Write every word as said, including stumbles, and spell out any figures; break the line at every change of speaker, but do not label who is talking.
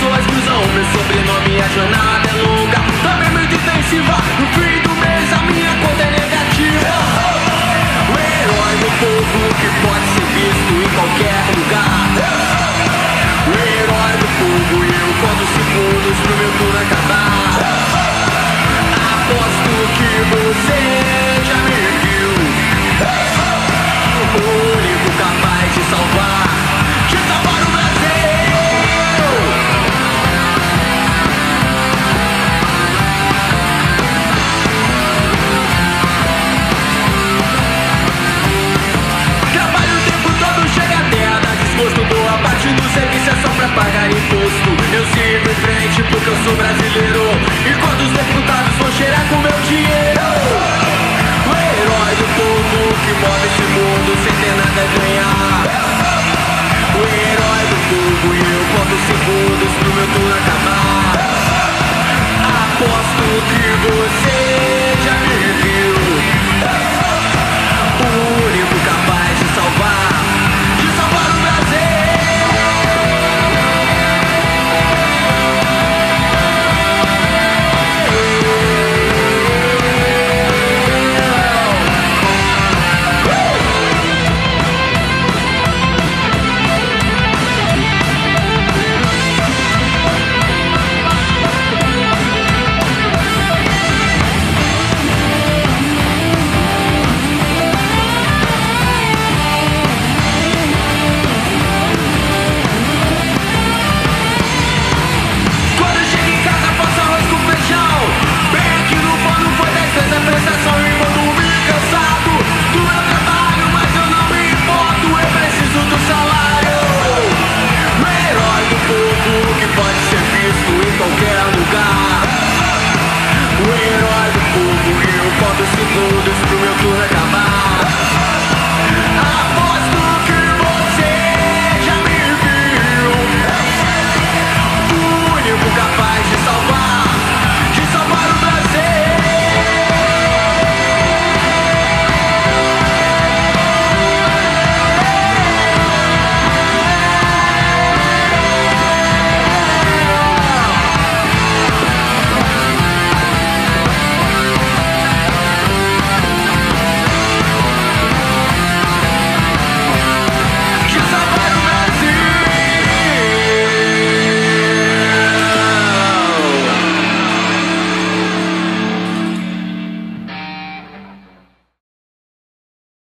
pessoas que usam o meu sobrenome. A jornada é longa, também muito intensiva. No fim do mês a minha conta é negativa. O herói do povo que pode ser visto em qualquer lugar. O herói do povo e eu conto segundos pro meu turno acabar. Aposto que você já me viu. O único capaz de salvar, de salvar o Brasil. Trabalho o tempo todo, chega até a dar desgosto. Boa parte do serviço é só pra pagar imposto. Eu sigo em frente porque eu sou brasileiro.